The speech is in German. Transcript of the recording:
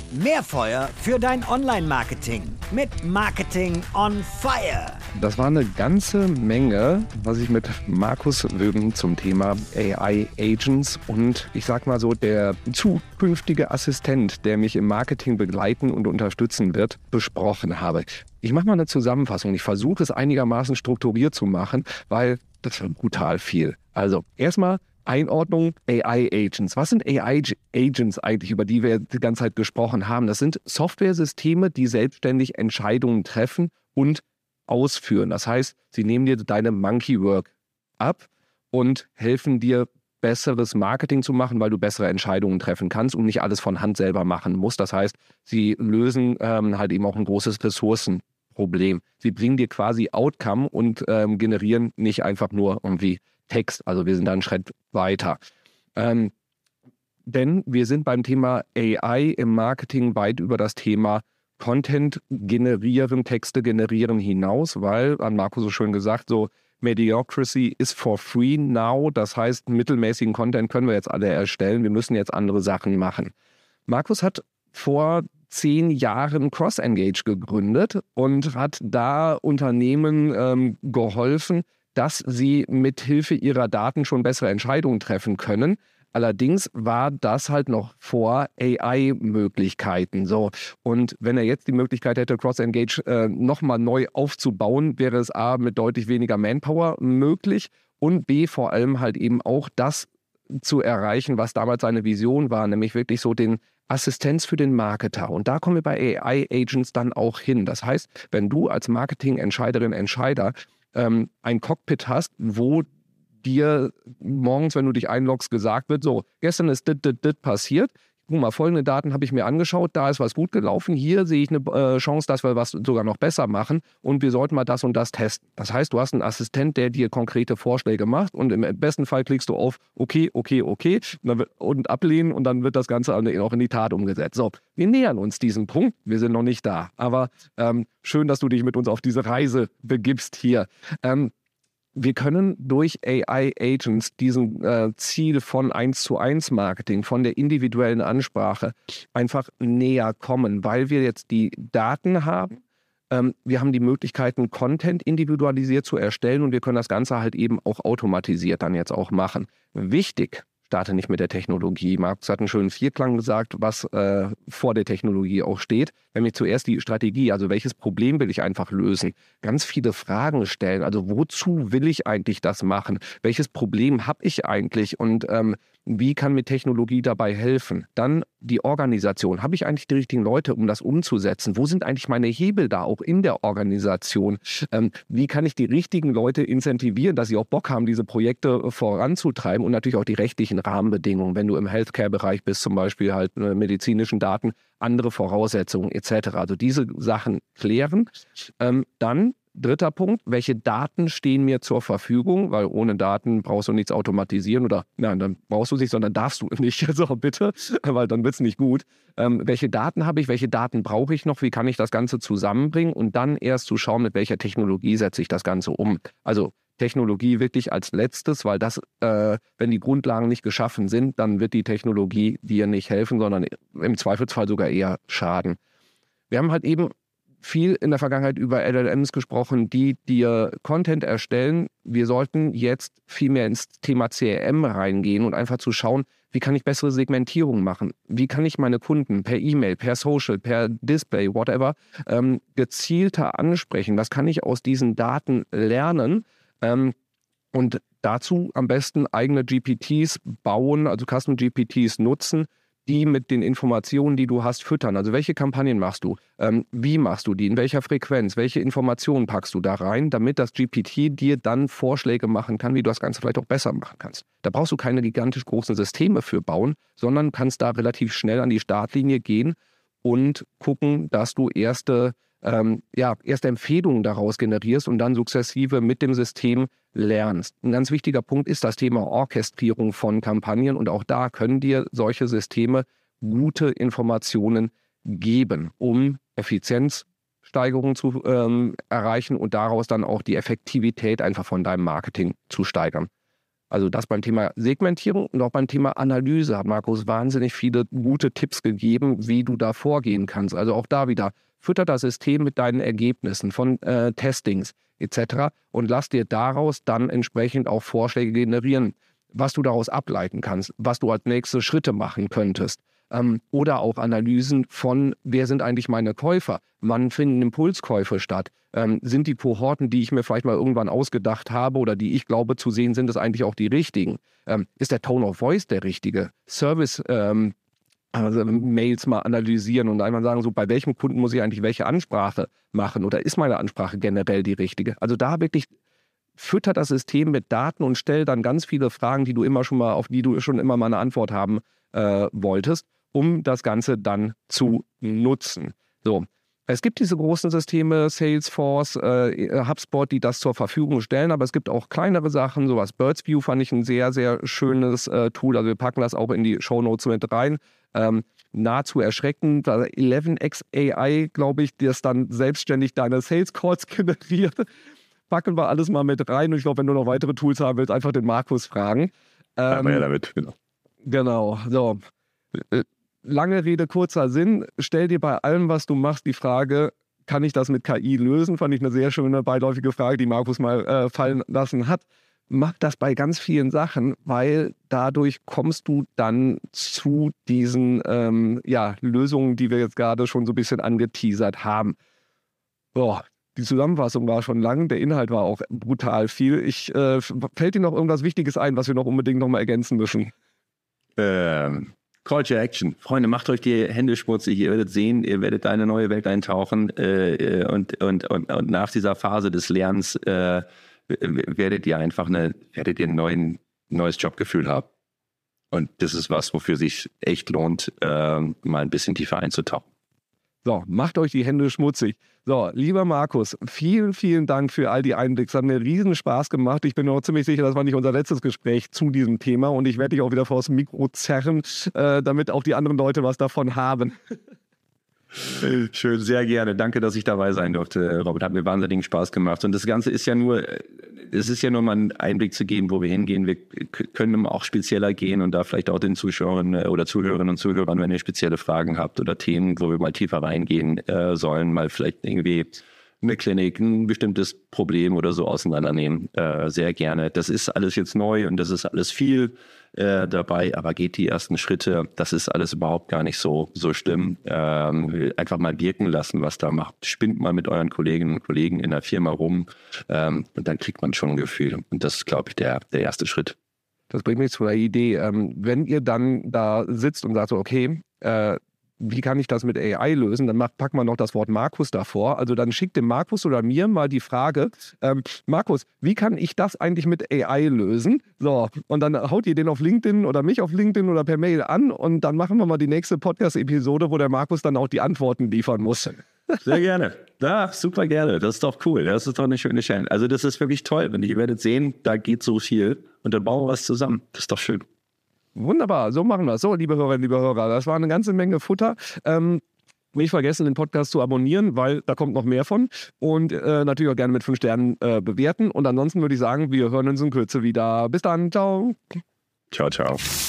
Mehr Feuer für dein Online-Marketing mit Marketing on Fire. Das war eine ganze Menge, was ich mit Markus Wöben zum Thema AI-Agents und ich sag mal so der zukünftige Assistent, der mich im Marketing begleiten und unterstützen wird, besprochen habe. Ich mache mal eine Zusammenfassung. Ich versuche es einigermaßen strukturiert zu machen, weil das ist brutal viel. Also erstmal Einordnung AI-Agents. Was sind AI-Agents eigentlich, über die wir die ganze Zeit gesprochen haben? Das sind Softwaresysteme, die selbstständig Entscheidungen treffen und ausführen. Das heißt, sie nehmen dir deine Monkey Work ab und helfen dir, besseres Marketing zu machen, weil du bessere Entscheidungen treffen kannst und nicht alles von Hand selber machen musst. Das heißt, sie lösen halt eben auch ein großes Ressourcenproblem. Sie bringen dir quasi Outcome und generieren nicht einfach nur irgendwie Text. Also wir sind da einen Schritt weiter. Denn wir sind beim Thema AI im Marketing weit über das Thema Content generieren, Texte generieren hinaus, weil, hat Marco so schön gesagt, so Mediocrity is for free now. Das heißt, mittelmäßigen Content können wir jetzt alle erstellen. Wir müssen jetzt andere Sachen machen. Markus hat vor 10 Jahren CrossEngage gegründet und hat da Unternehmen geholfen, dass sie mit Hilfe ihrer Daten schon bessere Entscheidungen treffen können. Allerdings war das halt noch vor AI-Möglichkeiten. So. Und wenn er jetzt die Möglichkeit hätte, CrossEngage nochmal neu aufzubauen, wäre es A, mit deutlich weniger Manpower möglich und B, vor allem halt eben auch das zu erreichen, was damals seine Vision war, nämlich wirklich so den Assistenz für den Marketer. Und da kommen wir bei AI-Agents dann auch hin. Das heißt, wenn du als Marketing-Entscheiderin, Entscheider ein Cockpit hast, wo dir morgens, wenn du dich einloggst, gesagt wird, so, gestern ist dit passiert. Guck mal, folgende Daten habe ich mir angeschaut, da ist was gut gelaufen, hier sehe ich eine Chance, dass wir was sogar noch besser machen und wir sollten mal das und das testen. Das heißt, du hast einen Assistent, der dir konkrete Vorschläge macht und im besten Fall klickst du auf okay und ablehnen und dann wird das Ganze auch in die Tat umgesetzt. So, wir nähern uns diesem Punkt, wir sind noch nicht da, aber schön, dass du dich mit uns auf diese Reise begibst hier. Wir können durch AI-Agents diesem Ziel von 1:1 Marketing, von der individuellen Ansprache einfach näher kommen, weil wir jetzt die Daten haben. Wir haben die Möglichkeiten, Content individualisiert zu erstellen und wir können das Ganze halt eben auch automatisiert dann jetzt auch machen. Wichtig, starte nicht mit der Technologie. Markus hat einen schönen Vierklang gesagt, was vor der Technologie auch steht. Nämlich zuerst die Strategie, also welches Problem will ich einfach lösen? Ganz viele Fragen stellen, also wozu will ich eigentlich das machen? Welches Problem habe ich eigentlich und wie kann mir Technologie dabei helfen? Dann die Organisation. Habe ich eigentlich die richtigen Leute, um das umzusetzen? Wo sind eigentlich meine Hebel da auch in der Organisation? Wie kann ich die richtigen Leute incentivieren, dass sie auch Bock haben, diese Projekte voranzutreiben und natürlich auch die rechtlichen Rahmenbedingungen, wenn du im Healthcare-Bereich bist, zum Beispiel halt medizinischen Daten, andere Voraussetzungen etc. Also diese Sachen klären. Dann dritter Punkt, welche Daten stehen mir zur Verfügung? Weil ohne Daten brauchst du nichts automatisieren oder nein, dann brauchst du nicht, sondern darfst du nicht. Also bitte, weil dann wird es nicht gut. Welche Daten habe ich? Welche Daten brauche ich noch? Wie kann ich das Ganze zusammenbringen? Und dann erst zu schauen, mit welcher Technologie setze ich das Ganze um. Also Technologie wirklich als letztes, weil das, wenn die Grundlagen nicht geschaffen sind, dann wird die Technologie dir nicht helfen, sondern im Zweifelsfall sogar eher schaden. Wir haben halt eben viel in der Vergangenheit über LLMs gesprochen, die dir Content erstellen. Wir sollten jetzt viel mehr ins Thema CRM reingehen und einfach zu schauen, wie kann ich bessere Segmentierung machen? Wie kann ich meine Kunden per E-Mail, per Social, per Display, whatever, gezielter ansprechen? Was kann ich aus diesen Daten lernen? Und dazu am besten eigene GPTs bauen, also Custom GPTs nutzen, die mit den Informationen, die du hast, füttern. Also welche Kampagnen machst du? Wie machst du die? In welcher Frequenz? Welche Informationen packst du da rein, damit das GPT dir dann Vorschläge machen kann, wie du das Ganze vielleicht auch besser machen kannst? Da brauchst du keine gigantisch großen Systeme für bauen, sondern kannst da relativ schnell an die Startlinie gehen und gucken, dass du erste Empfehlungen daraus generierst und dann sukzessive mit dem System lernst. Ein ganz wichtiger Punkt ist das Thema Orchestrierung von Kampagnen und auch da können dir solche Systeme gute Informationen geben, um Effizienzsteigerungen zu erreichen und daraus dann auch die Effektivität einfach von deinem Marketing zu steigern. Also das beim Thema Segmentierung und auch beim Thema Analyse hat Markus wahnsinnig viele gute Tipps gegeben, wie du da vorgehen kannst. Also auch da wieder, fütter das System mit deinen Ergebnissen von Testings etc. und lass dir daraus dann entsprechend auch Vorschläge generieren, was du daraus ableiten kannst, was du als nächste Schritte machen könntest. Oder auch Analysen von, wer sind eigentlich meine Käufer? Wann finden Impulskäufe statt? Sind die Kohorten, die ich mir vielleicht mal irgendwann ausgedacht habe oder die ich glaube zu sehen, sind es eigentlich auch die richtigen? Ist der Tone of Voice der richtige? Service Mails mal analysieren und einmal sagen, so bei welchem Kunden muss ich eigentlich welche Ansprache machen oder ist meine Ansprache generell die richtige? Also da wirklich fütter das System mit Daten und stell dann ganz viele Fragen, auf die du schon immer mal eine Antwort haben wolltest, um das Ganze dann zu nutzen. So. Es gibt diese großen Systeme, Salesforce, HubSpot, die das zur Verfügung stellen, aber es gibt auch kleinere Sachen, sowas. Birdsview fand ich ein sehr, sehr schönes Tool, also wir packen das auch in die Shownotes mit rein. Nahezu erschreckend, 11x AI, glaube ich, das dann selbstständig deine Sales Calls generiert. Packen wir alles mal mit rein und ich glaube, wenn du noch weitere Tools haben willst, einfach den Markus fragen. Ja, damit, genau. Genau, so. Lange Rede, kurzer Sinn. Stell dir bei allem, was du machst, die Frage, kann ich das mit KI lösen? Fand ich eine sehr schöne, beiläufige Frage, die Markus mal fallen lassen hat. Mach das bei ganz vielen Sachen, weil dadurch kommst du dann zu diesen Lösungen, die wir jetzt gerade schon so ein bisschen angeteasert haben. Boah, die Zusammenfassung war schon lang, der Inhalt war auch brutal viel. Fällt dir noch irgendwas Wichtiges ein, was wir noch unbedingt noch mal ergänzen müssen? Call to Action. Freunde, macht euch die Hände schmutzig. Ihr werdet sehen, ihr werdet eine neue Welt eintauchen und nach dieser Phase des Lernens werdet ihr ein neues Jobgefühl haben. Und das ist was, wofür sich echt lohnt, mal ein bisschen tiefer einzutauchen. So, macht euch die Hände schmutzig. So, lieber Markus, vielen, vielen Dank für all die Einblicke. Es hat mir riesen Spaß gemacht. Ich bin mir auch ziemlich sicher, das war nicht unser letztes Gespräch zu diesem Thema und ich werde dich auch wieder vors Mikro zerren, damit auch die anderen Leute was davon haben. Schön, sehr gerne. Danke, dass ich dabei sein durfte, Robert. Hat mir wahnsinnigen Spaß gemacht. Und das Ganze ist ja nur mal einen Einblick zu geben, wo wir hingehen. Wir können auch spezieller gehen und da vielleicht auch den Zuschauern oder Zuhörerinnen und Zuhörern, wenn ihr spezielle Fragen habt oder Themen, wo wir mal tiefer reingehen sollen, mal vielleicht irgendwie eine Klinik, ein bestimmtes Problem oder so auseinandernehmen. Sehr gerne. Das ist alles jetzt neu und das ist alles viel dabei, aber geht die ersten Schritte. Das ist alles überhaupt gar nicht so schlimm. Einfach mal wirken lassen, was da macht. Spinnt mal mit euren Kolleginnen und Kollegen in der Firma rum und dann kriegt man schon ein Gefühl. Und das ist, glaube ich, der erste Schritt. Das bringt mich zu einer Idee. Wenn ihr dann da sitzt und sagt so, okay, wie kann ich das mit AI lösen? Dann packen wir noch das Wort Markus davor. Also dann schickt dem Markus oder mir mal die Frage, Markus, wie kann ich das eigentlich mit AI lösen? So, und dann haut ihr den auf LinkedIn oder mich auf LinkedIn oder per Mail an und dann machen wir mal die nächste Podcast-Episode, wo der Markus dann auch die Antworten liefern muss. Sehr gerne. Ja, super gerne. Das ist doch cool. Das ist doch eine schöne Challenge. Also das ist wirklich toll. Ihr werdet sehen, da geht so viel und dann bauen wir was zusammen. Das ist doch schön. Wunderbar, so machen wir es. So, liebe Hörerinnen, liebe Hörer, das war eine ganze Menge Futter. Nicht vergessen, den Podcast zu abonnieren, weil da kommt noch mehr von. Und natürlich auch gerne mit 5 Sternen bewerten. Und ansonsten würde ich sagen, wir hören uns in Kürze wieder. Bis dann, ciao. Ciao, ciao.